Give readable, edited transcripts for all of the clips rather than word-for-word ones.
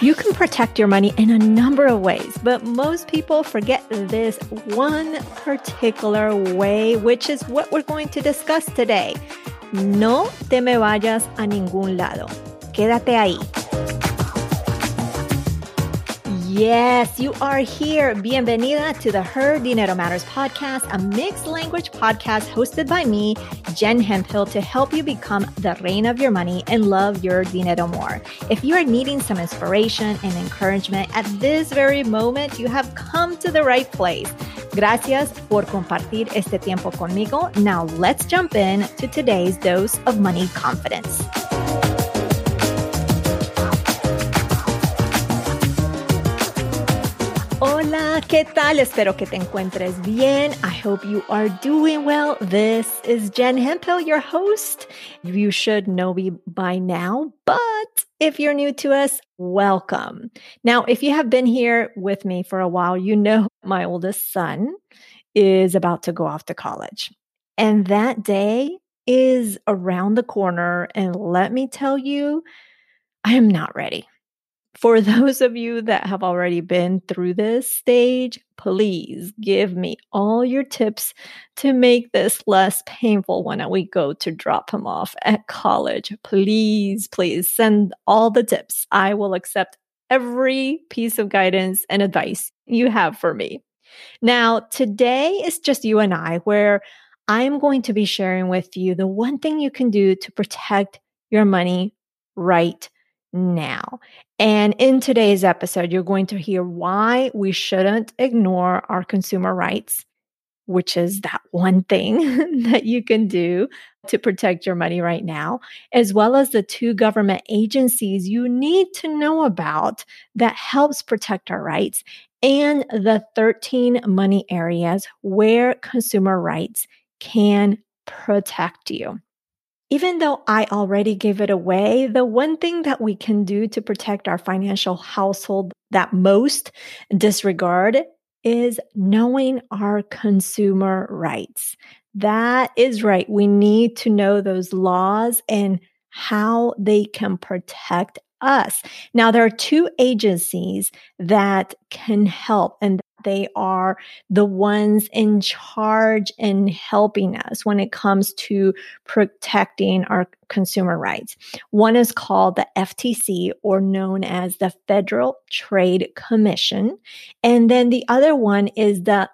You can protect your money in a number of ways, but most people forget this one particular way, which is what we're going to discuss today. No te me vayas a ningún lado. Quédate ahí. Yes, you are here. Bienvenida to the Her Dinero Matters podcast, a mixed language podcast hosted by me, Jen Hemphill, to help you become the reina of your money and love your dinero more. If you are needing some inspiration and encouragement at this very moment, you have come to the right place. Gracias por compartir este tiempo conmigo. Now let's jump in to today's dose of money confidence. Hola, ¿qué tal? Espero que te encuentres bien. I hope you are doing well. This is Jen Hemphill, your host. You should know me by now, but if you're new to us, welcome. Now, if you have been here with me for a while, you know my oldest son is about to go off to college. And that day is around the corner. And let me tell you, I am not ready. For those of you that have already been through this stage, please give me all your tips to make this less painful when we go to drop him off at college. Please send all the tips. I will accept every piece of guidance and advice you have for me. Now, today is just you and I, where I'm going to be sharing with you the one thing you can do to protect your money right now. And in today's episode, you're going to hear why we shouldn't ignore our consumer rights, which is that one thing that you can do to protect your money right now, as well as the 2 government agencies you need to know about that helps protect our rights, and the 13 money areas where consumer rights can protect you. Even though I already gave it away, the one thing that we can do to protect our financial household that most disregard is knowing our consumer rights. That is right. We need to know those laws and how they can protect us. Now, there are 2 agencies that can help, and they are the ones in charge in helping us when it comes to protecting our consumer rights. One is called the FTC, or known as the Federal Trade Commission. And then the other one is the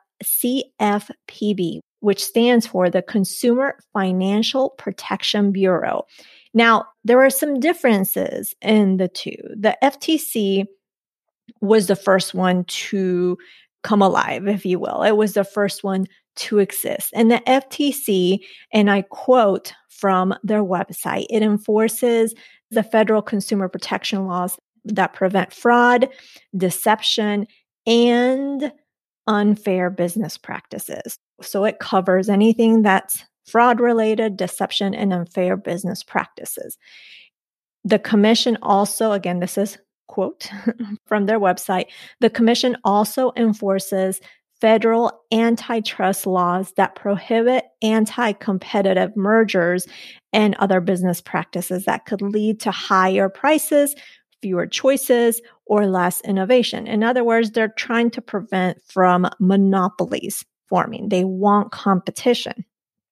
CFPB, which stands for the Consumer Financial Protection Bureau. Now, there are some differences in the 2. The FTC was the first one to come alive, if you will. It was the first one to exist. And the FTC, and I quote from their website, it enforces the federal consumer protection laws that prevent fraud, deception, and unfair business practices. So it covers anything that's fraud-related, deception, and unfair business practices. The commission also, again, this is quote from their website, the commission also enforces federal antitrust laws that prohibit anti-competitive mergers and other business practices that could lead to higher prices, fewer choices, or less innovation. In other words, they're trying to prevent from monopolies forming. They want competition.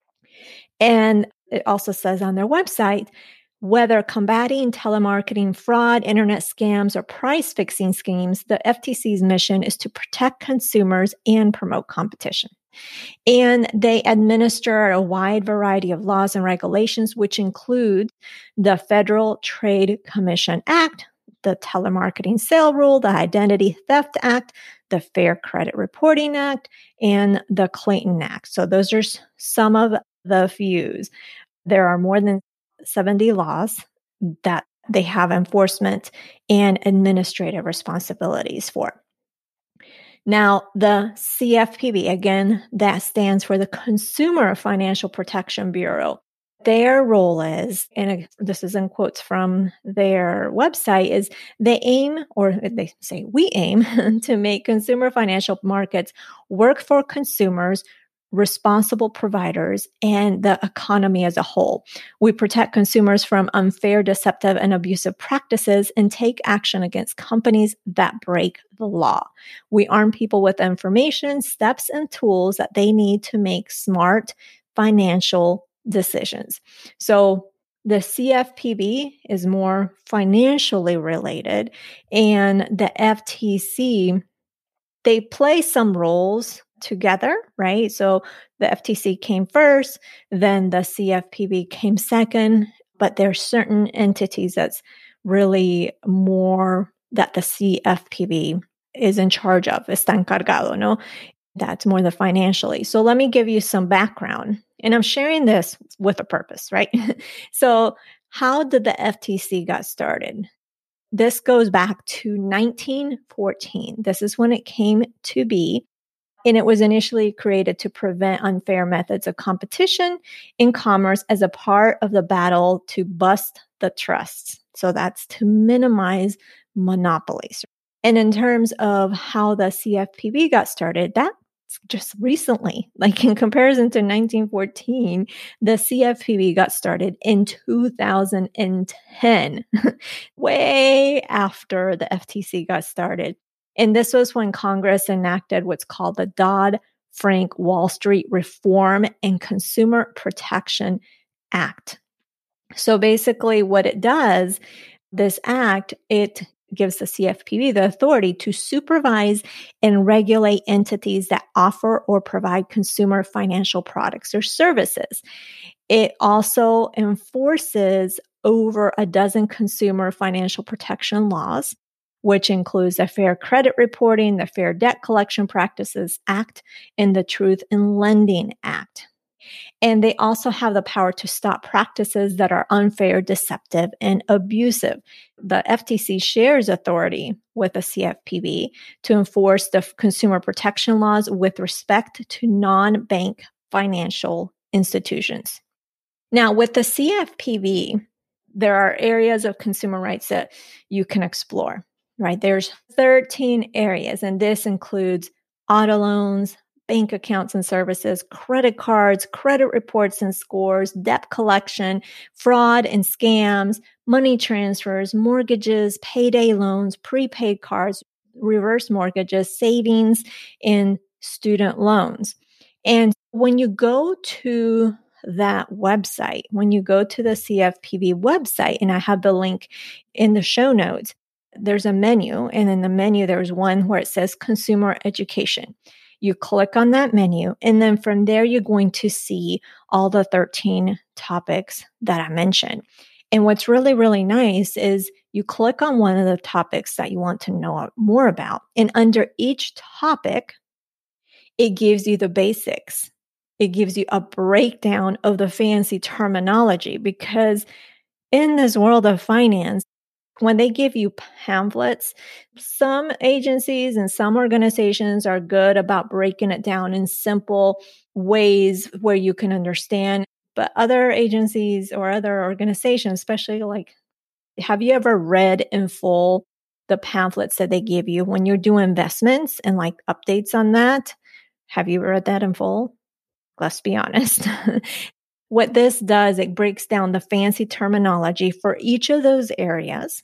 And it also says on their website, whether combating telemarketing fraud, internet scams, or price fixing schemes, the FTC's mission is to protect consumers and promote competition. And they administer a wide variety of laws and regulations, which include the Federal Trade Commission Act, the Telemarketing Sale Rule, the Identity Theft Act, the Fair Credit Reporting Act, and the Clayton Act. So those are some of the few. There are more than 70 laws that they have enforcement and administrative responsibilities for. Now, the CFPB, again, that stands for the Consumer Financial Protection Bureau. Their role is, and this is in quotes from their website, is they aim, or they say we aim, to make consumer financial markets work for consumers, responsible providers, and the economy as a whole. We protect consumers from unfair, deceptive, and abusive practices and take action against companies that break the law. We arm people with information, steps, and tools that they need to make smart financial decisions. So the CFPB is more financially related, and the FTC, they play some roles together, right? So the FTC came first, then the CFPB came second, but there's certain entities that's really more that the CFPB is in charge of, está encargado, no? That's more the financially. So let me give you some background. And I'm sharing this with a purpose, right? So how did the FTC got started? This goes back to 1914. This is when it came to be. And it was initially created to prevent unfair methods of competition in commerce as a part of the battle to bust the trusts. So that's to minimize monopolies. And in terms of how the CFPB got started, that's just recently, like in comparison to 1914, the CFPB got started in 2010, way after the FTC got started. And this was when Congress enacted what's called the Dodd-Frank Wall Street Reform and Consumer Protection Act. So basically what it does, this act, it gives the CFPB the authority to supervise and regulate entities that offer or provide consumer financial products or services. It also enforces over a dozen consumer financial protection laws, which includes the Fair Credit Reporting, the Fair Debt Collection Practices Act, and the Truth in Lending Act. And they also have the power to stop practices that are unfair, deceptive, and abusive. The FTC shares authority with the CFPB to enforce the consumer protection laws with respect to non-bank financial institutions. Now, with the CFPB, there are areas of consumer rights that you can explore, right? There's 13 areas, and this includes auto loans, bank accounts and services, credit cards, credit reports and scores, debt collection, fraud and scams, money transfers, mortgages, payday loans, prepaid cards, reverse mortgages, savings, and student loans. And when you go to that website, when you go to the CFPB website, and I have the link in the show notes, there's a menu, and in the menu, there's one where it says consumer education. You click on that menu, and then from there, you're going to see all the 13 topics that I mentioned. And what's really, really nice is you click on one of the topics that you want to know more about. And under each topic, it gives you the basics. It gives you a breakdown of the fancy terminology, because in this world of finance, when they give you pamphlets, some agencies and some organizations are good about breaking it down in simple ways where you can understand. But other agencies or other organizations, especially like, have you ever read in full the pamphlets that they give you when you're doing investments and like updates on that? Have you read that in full? Let's be honest. What this does, it breaks down the fancy terminology for each of those areas.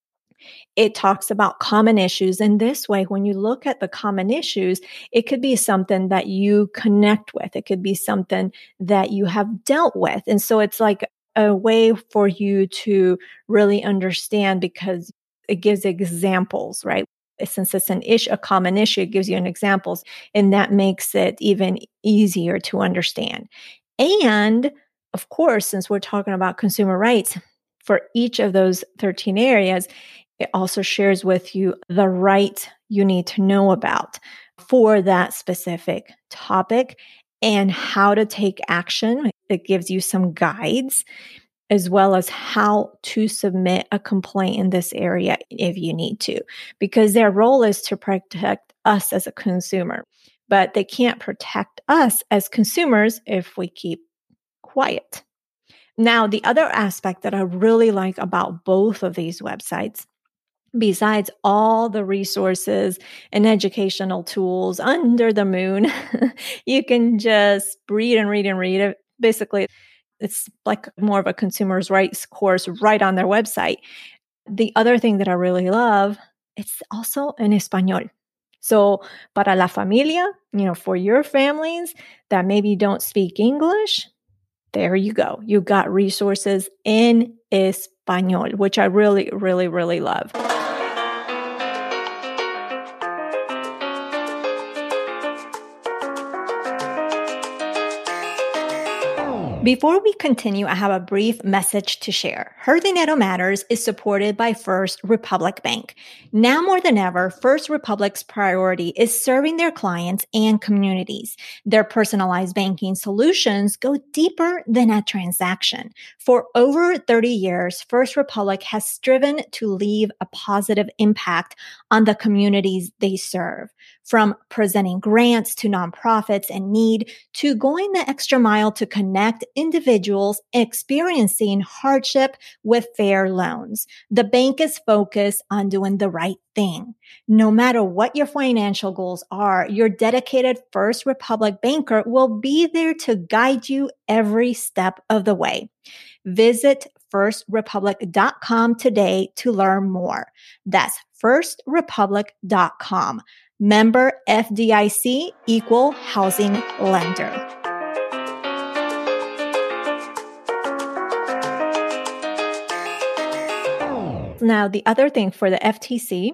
It talks about common issues. And this way, when you look at the common issues, it could be something that you connect with. It could be something that you have dealt with. And so it's like a way for you to really understand, because it gives examples, right? Since it's a common issue, it gives you an examples, and that makes it even easier to understand. And of course, since we're talking about consumer rights, for each of those 13 areas, it also shares with you the right you need to know about for that specific topic and how to take action. It gives you some guides, as well as how to submit a complaint in this area if you need to, because their role is to protect us as a consumer, but they can't protect us as consumers if we keep quiet. Now, the other aspect that I really like about both of these websites besides all the resources and educational tools under the moon. You can just read and read and read. Basically, it's like more of a consumer's rights course right on their website. The other thing that I really love, it's also in Espanol. So, para la familia, for your families that maybe don't speak English, there you go. You got resources in Espanol, which I really, really, really love. Before we continue, I have a brief message to share. Her Dinero Matters is supported by First Republic Bank. Now more than ever, First Republic's priority is serving their clients and communities. Their personalized banking solutions go deeper than a transaction. For over 30 years, First Republic has striven to leave a positive impact on the communities they serve. From presenting grants to nonprofits in need, to going the extra mile to connect individuals experiencing hardship with fair loans. The bank is focused on doing the right thing. No matter what your financial goals are, your dedicated First Republic banker will be there to guide you every step of the way. Visit firstrepublic.com today to learn more. That's firstrepublic.com. Member FDIC, equal housing lender. Now, the other thing for the FTC,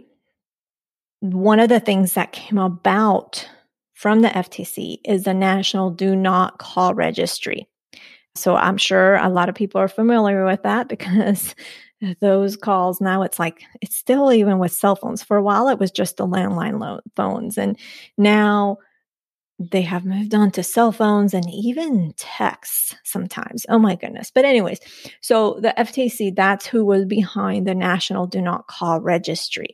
one of the things that came about from the FTC is the National Do Not Call Registry. So I'm sure a lot of people are familiar with that because those calls now it's still even with cell phones. For a while, it was just the landline phones. And now they have moved on to cell phones and even texts sometimes. Oh my goodness. But anyways, so the FTC, that's who was behind the National Do Not Call Registry.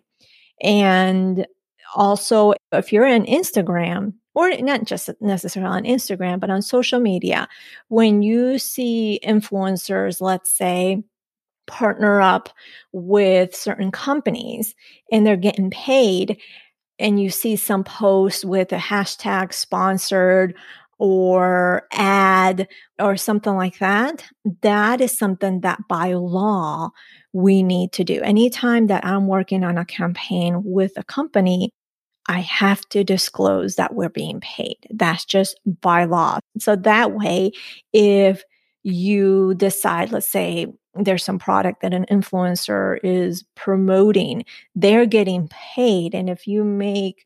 And also, if you're on Instagram, or not just necessarily on Instagram, but on social media, when you see influencers, let's say, partner up with certain companies and they're getting paid, and you see some posts with a hashtag sponsored or ad or something like that, that is something that by law we need to do. Anytime that I'm working on a campaign with a company, I have to disclose that we're being paid. That's just by law. So that way, if you decide, let's say there's some product that an influencer is promoting, they're getting paid. And if you make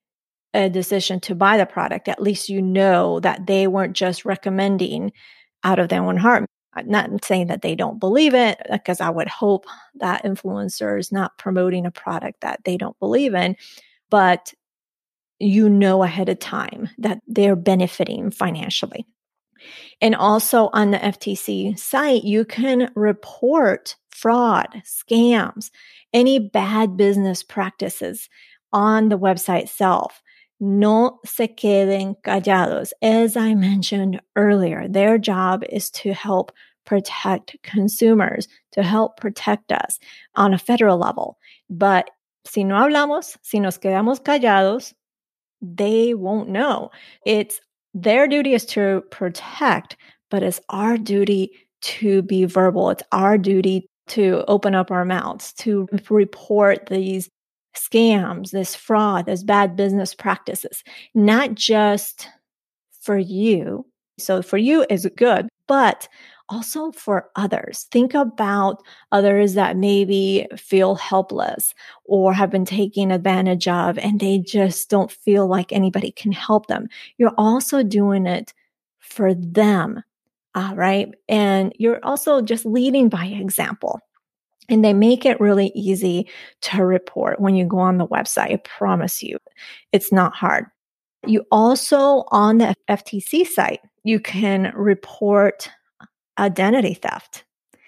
a decision to buy the product, at least you know that they weren't just recommending out of their own heart. I'm not saying that they don't believe it, because I would hope that influencer is not promoting a product that they don't believe in, but you know ahead of time that they're benefiting financially. And also on the FTC site, you can report fraud, scams, any bad business practices on the website itself. No se queden callados. As I mentioned earlier, their job is to help protect consumers, to help protect us on a federal level. But si no hablamos, si nos quedamos callados, they won't know. It's their duty is to protect, but it's our duty to be verbal. It's our duty to open up our mouths, to report these scams, this fraud, this bad business practices, not just for you. So for you is good, but also for others. Think about others that maybe feel helpless or have been taken advantage of, and they just don't feel like anybody can help them. You're also doing it for them, right? And you're also just leading by example. And they make it really easy to report when you go on the website. I promise you, it's not hard. You also, on the FTC site, you can report identity theft.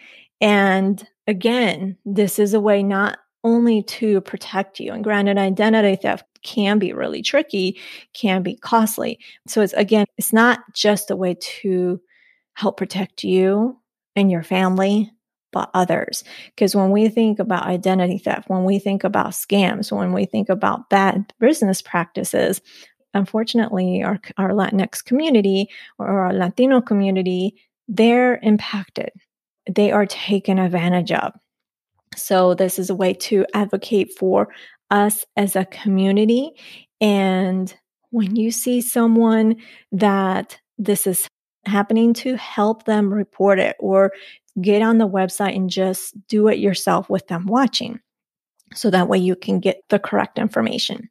And again, this is a way not only to protect you. And granted, identity theft can be really tricky, can be costly. So it's not just a way to help protect you and your family, but others. Because when we think about identity theft, when we think about scams, when we think about bad business practices, unfortunately, our Latinx community or our Latino community, they're impacted. They are taken advantage of. So this is a way to advocate for us as a community. And when you see someone that this is happening to, help them report it or get on the website and just do it yourself with them watching. So that way you can get the correct information.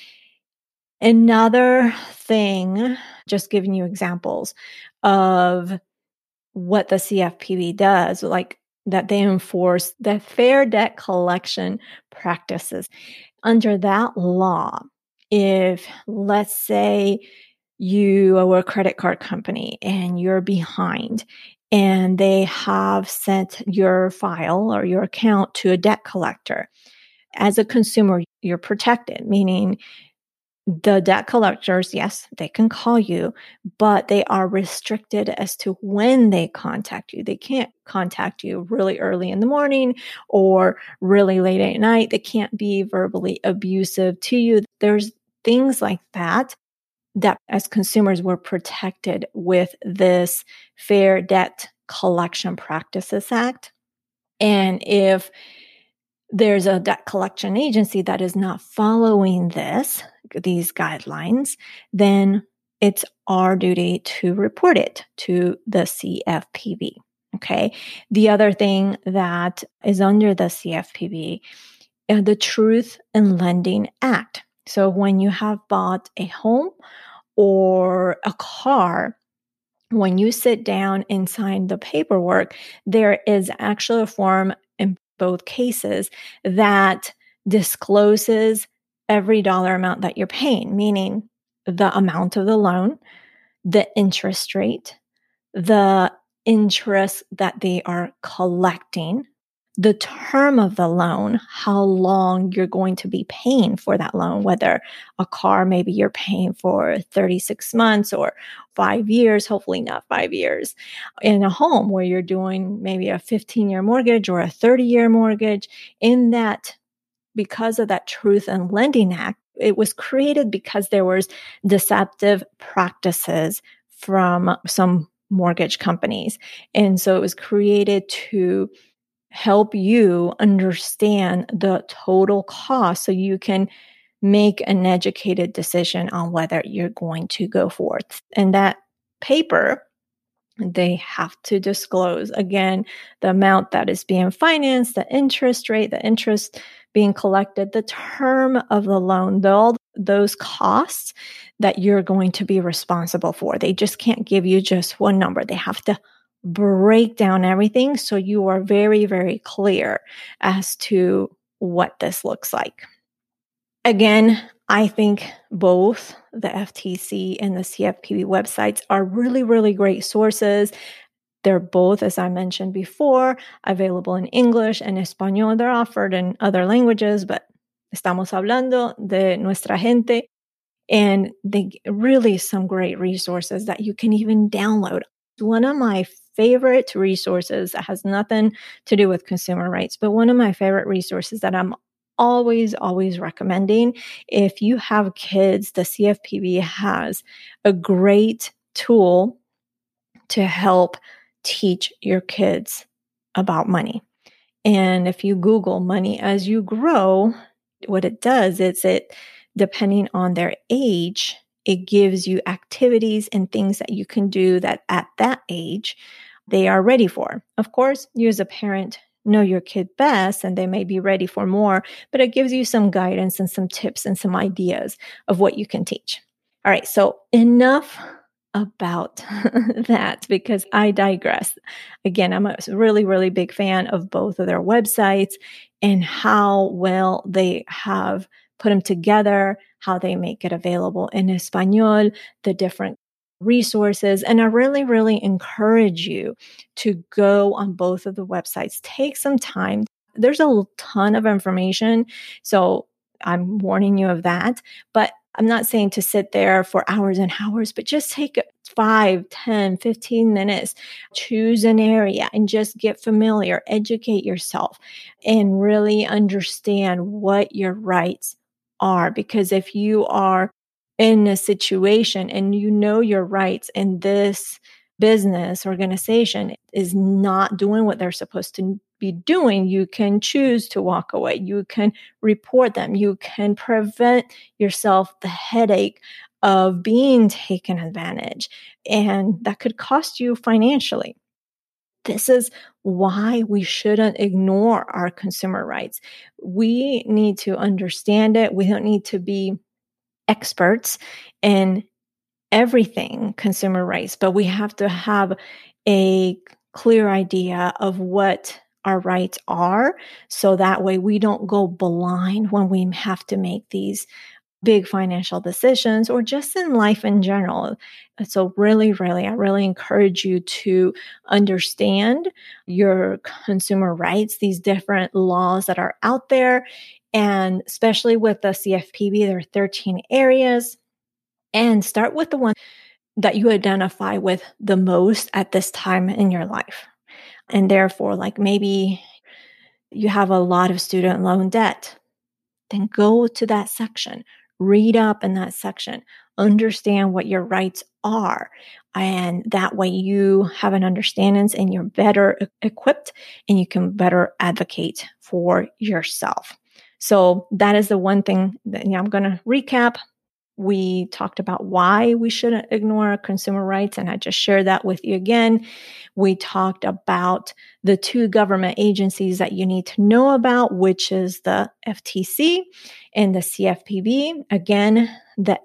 Another thing, just giving you examples of what the CFPB does, like that they enforce the Fair Debt Collection Practices. Under that law, if let's say you are a credit card company and you're behind and they have sent your file or your account to a debt collector, as a consumer, you're protected, meaning the debt collectors, yes, they can call you, but they are restricted as to when they contact you. They can't contact you really early in the morning or really late at night. They can't be verbally abusive to you. There's things like that as consumers we're protected with this Fair Debt Collection Practices Act. And if there's a debt collection agency that is not following these guidelines, then it's our duty to report it to the CFPB. Okay. The other thing that is under the CFPB, the Truth in Lending Act. So when you have bought a home or a car, when you sit down and sign the paperwork, there is actually a form in both cases that discloses every dollar amount that you're paying, meaning the amount of the loan, the interest rate, the interest that they are collecting, the term of the loan, how long you're going to be paying for that loan, whether a car, maybe you're paying for 36 months or 5 years, hopefully not 5 years. In a home where you're doing maybe a 15-year mortgage or a 30-year mortgage, in that, because of that Truth in Lending Act, it was created because there was deceptive practices from some mortgage companies. And so it was created to help you understand the total cost so you can make an educated decision on whether you're going to go forth. And that paper, they have to disclose, again, the amount that is being financed, the interest rate, the interest being collected, the term of the loan, all those costs that you're going to be responsible for. They just can't give you just one number. They have to break down everything so you are very, very clear as to what this looks like. Again, I think both the FTC and the CFPB websites are really, really great sources. They're both, as I mentioned before, available in English and Espanol. They're offered in other languages, but estamos hablando de nuestra gente. And they really some great resources that you can even download. One of my favorite resources that has nothing to do with consumer rights, but one of my favorite resources that I'm always recommending, if you have kids, the CFPB has a great tool to help teach your kids about money. And if you Google money as you grow, what it does is depending on their age, it gives you activities and things that you can do that at that age they are ready for. Of course, you as a parent know your kid best and they may be ready for more, but it gives you some guidance and some tips and some ideas of what you can teach. All right, so enough about that because I digress. Again, I'm a really, really big fan of both of their websites and how well they have put them together, how they make it available in Espanol, the different resources. And I really, really encourage you to go on both of the websites. Take some time. There's a ton of information. So I'm warning you of that. But I'm not saying to sit there for hours and hours, but just take 5, 10, 15 minutes, choose an area and just get familiar, educate yourself, and really understand what your rights are. Because if you are in a situation and you know your rights and this business organization is not doing what they're supposed to be doing, you can choose to walk away. You can report them. You can prevent yourself the headache of being taken advantage. And that could cost you financially. This is why we shouldn't ignore our consumer rights. We need to understand it. We don't need to be experts in everything consumer rights, but we have to have a clear idea of what our rights are. So that way we don't go blind when we have to make these big financial decisions or just in life in general. So I really encourage you to understand your consumer rights, these different laws that are out there. And especially with the CFPB, there are 13 areas. And start with the one that you identify with the most at this time in your life. And therefore, like maybe you have a lot of student loan debt, then go to that section, read up in that section, understand what your rights are. And that way you have an understanding and you're better equipped and you can better advocate for yourself. So that is the one thing that I'm going to recap. We talked about why we shouldn't ignore consumer rights, and I just shared that with you again. We talked about the 2 government agencies that you need to know about, which is the FTC and the CFPB. Again, the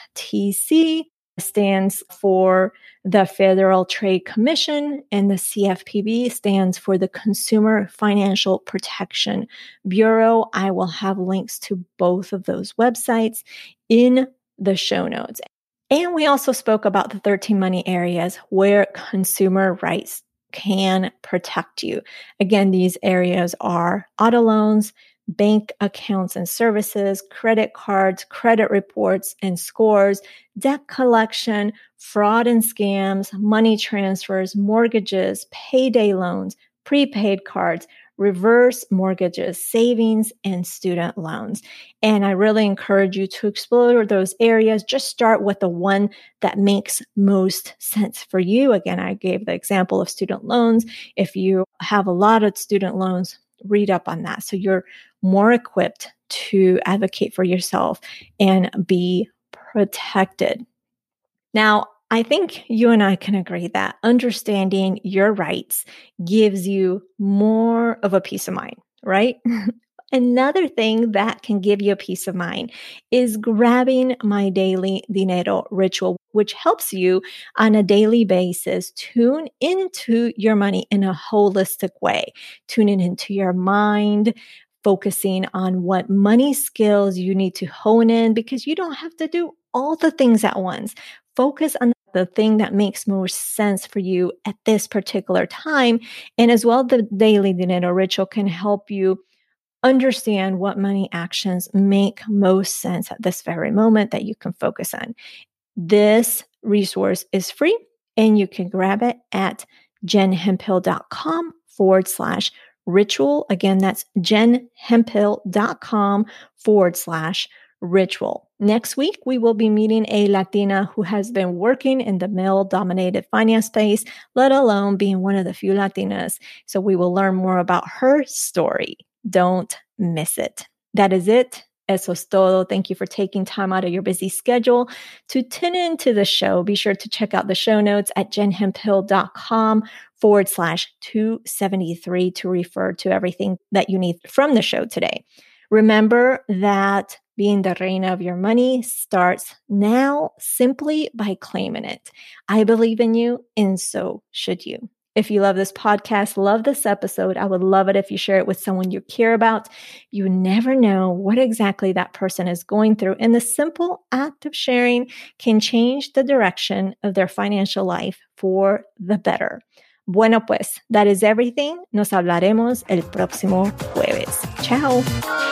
FTC stands for the Federal Trade Commission, and the CFPB stands for the Consumer Financial Protection Bureau. I will have links to both of those websites in the show notes. And we also spoke about the 13 money areas where consumer rights can protect you. Again, these areas are auto loans, bank accounts and services, credit cards, credit reports and scores, debt collection, fraud and scams, money transfers, mortgages, payday loans, prepaid cards, reverse mortgages, savings, and student loans. And I really encourage you to explore those areas. Just start with the one that makes most sense for you. Again, I gave the example of student loans. If you have a lot of student loans, read up on that so you're more equipped to advocate for yourself and be protected. Now, I think you and I can agree that understanding your rights gives you more of a peace of mind, right? Another thing that can give you a peace of mind is grabbing my daily dinero ritual, which helps you on a daily basis tune into your money in a holistic way, tuning into your mind, focusing on what money skills you need to hone in because you don't have to do all the things at once. Focus on the thing that makes most sense for you at this particular time. And as well, the daily dinero ritual can help you understand what money actions make most sense at this very moment that you can focus on. This resource is free and you can grab it at jenhemphill.com/ritual. Again, that's jenhemphill.com/ritual. Next week, we will be meeting a Latina who has been working in the male-dominated finance space, let alone being one of the few Latinas. So we will learn more about her story. Don't miss it. That is it. Eso es todo. Thank you for taking time out of your busy schedule to tune into the show. Be sure to check out the show notes at jenhemphill.com/273 to refer to everything that you need from the show today. Remember that being the reina of your money starts now simply by claiming it. I believe in you, and so should you. If you love this podcast, love this episode, I would love it if you share it with someone you care about. You never know what exactly that person is going through, and the simple act of sharing can change the direction of their financial life for the better. Bueno, pues, that is everything. Nos hablaremos el próximo jueves. Ciao.